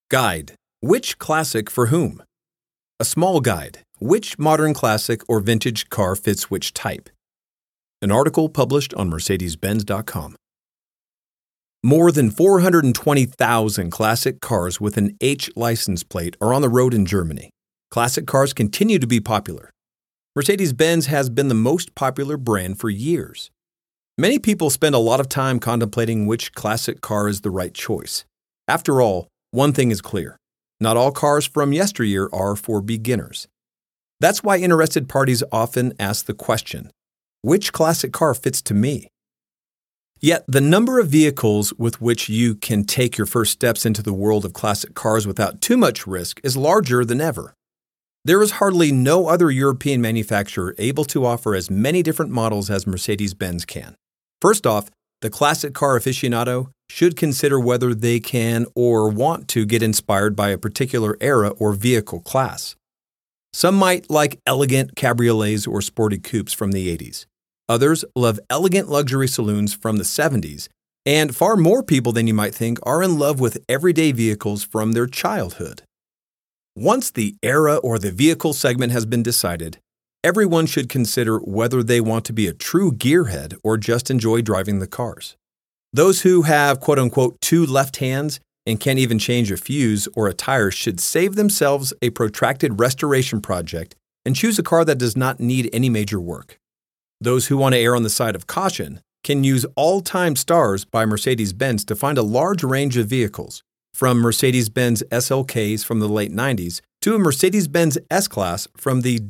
Guide. Which classic for whom? A small guide. Which modern classic or vintage car fits which type? An article published on Mercedes-Benz.com. More than 420,000 classic cars with an H license plate are on the road in Germany. Classic cars continue to be popular. Mercedes-Benz has been the most popular brand for years. Many people spend a lot of time contemplating which classic car is the right choice. After all, one thing is clear. Not all cars from yesteryear are for beginners. That's why interested parties often ask the question, which classic car fits to me? Yet, the number of vehicles with which you can take your first steps into the world of classic cars without too much risk is larger than ever. There is hardly no other European manufacturer able to offer as many different models as Mercedes-Benz can. First off, the classic car aficionado should consider whether they can or want to get inspired by a particular era or vehicle class. Some might like elegant cabriolets or sporty coupes from the 80s. Others love elegant luxury saloons from the 70s, and far more people than you might think are in love with everyday vehicles from their childhood. Once the era or the vehicle segment has been decided, everyone should consider whether they want to be a true gearhead or just enjoy driving the cars. Those who have quote-unquote two left hands and can't even change a fuse or a tire should save themselves a protracted restoration project and choose a car that does not need any major work. Those who want to err on the side of caution can use All-Time Stars by Mercedes-Benz to find a large range of vehicles, from Mercedes-Benz SLKs from the late 90s to a Mercedes-Benz S-Class from the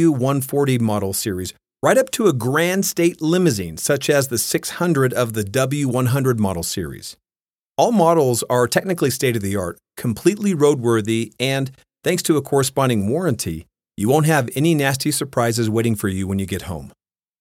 W140 model series, right up to a Grand State limousine such as the 600 of the W100 model series. All models are technically state-of-the-art, completely roadworthy, and, thanks to a corresponding warranty, you won't have any nasty surprises waiting for you when you get home.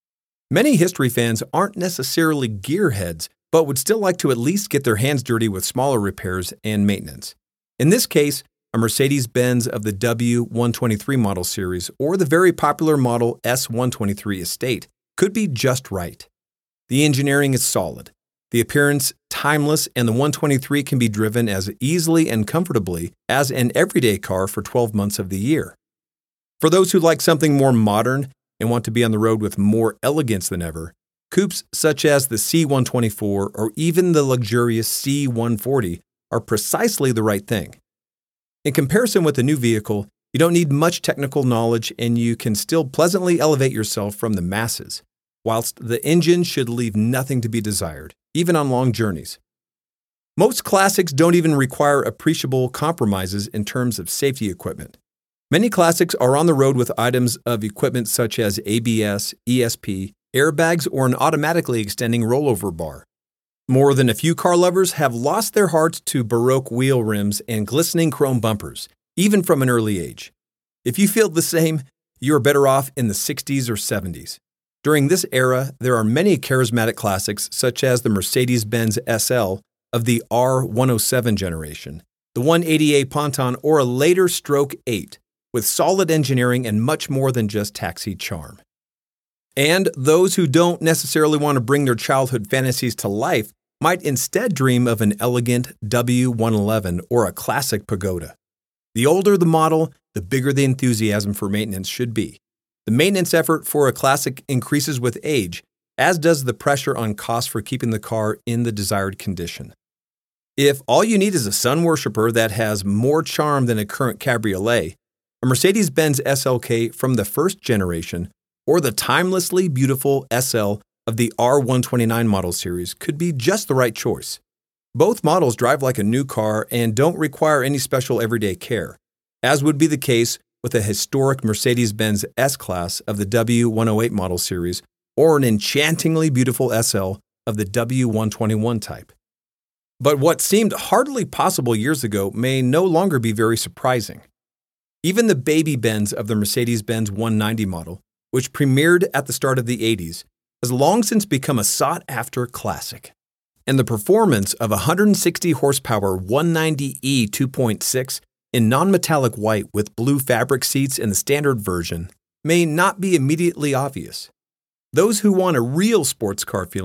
Many history fans aren't necessarily gearheads, but would still like to at least get their hands dirty with smaller repairs and maintenance. In this case, a Mercedes-Benz of the W123 model series or the very popular model S123 Estate could be just right. The engineering is solid, the appearance timeless, and the 123 can be driven as easily and comfortably as an everyday car for 12 months of the year. For those who like something more modern and want to be on the road with more elegance than ever, coupes such as the C124 or even the luxurious C140 are precisely the right thing. In comparison with a new vehicle, you don't need much technical knowledge and you can still pleasantly elevate yourself from the masses, whilst the engine should leave nothing to be desired, even on long journeys. Most classics don't even require appreciable compromises in terms of safety equipment. Many classics are on the road with items of equipment such as ABS, ESP, airbags, or an automatically extending rollover bar. More than a few car lovers have lost their hearts to Baroque wheel rims and glistening chrome bumpers, even from an early age. If you feel the same, you are better off in the 60s or 70s. During this era, there are many charismatic classics such as the Mercedes-Benz SL of the R107 generation, the 180A Ponton, or a later Stroke 8, with solid engineering and much more than just taxi charm. And those who don't necessarily want to bring their childhood fantasies to life might instead dream of an elegant W111 or a classic Pagoda. The older the model, the bigger the enthusiasm for maintenance should be. The maintenance effort for a classic increases with age, as does the pressure on costs for keeping the car in the desired condition. If all you need is a sun worshiper that has more charm than a current cabriolet, a Mercedes-Benz SLK from the first generation or the timelessly beautiful SL of the R129 model series could be just the right choice. Both models drive like a new car and don't require any special everyday care, as would be the case with a historic Mercedes-Benz S-Class of the W108 model series or an enchantingly beautiful SL of the W121 type. But what seemed hardly possible years ago may no longer be very surprising. Even the baby Benz of the Mercedes-Benz 190 model, which premiered at the start of the 80s, has long since become a sought-after classic. And the performance of a 160 horsepower 190E 2.6 in non-metallic white with blue fabric seats in the standard version may not be immediately obvious. Those who want a real sports car feeling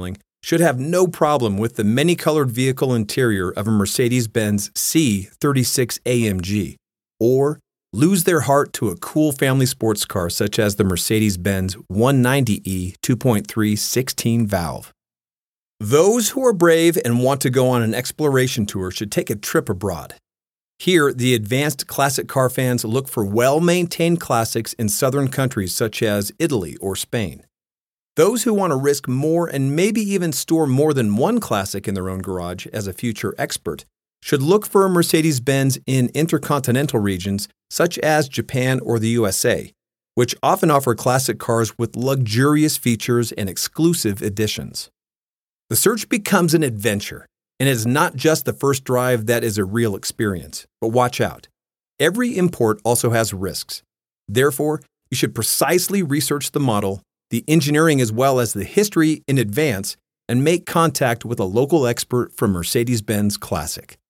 should have no problem with the many-colored vehicle interior of a Mercedes-Benz C36 AMG, or lose their heart to a cool family sports car such as the Mercedes-Benz 190e 2.3 16-valve. Those who are brave and want to go on an exploration tour should take a trip abroad. Here, the advanced classic car fans look for well-maintained classics in southern countries such as Italy or Spain. Those who want to risk more and maybe even store more than one classic in their own garage as a future expert should look for a Mercedes-Benz in intercontinental regions such as Japan or the USA, which often offer classic cars with luxurious features and exclusive editions. The search becomes an adventure, and it is not just the first drive that is a real experience. But watch out. Every import also has risks. Therefore, you should precisely research the model, the engineering as well as the history in advance, and make contact with a local expert from Mercedes-Benz Classic.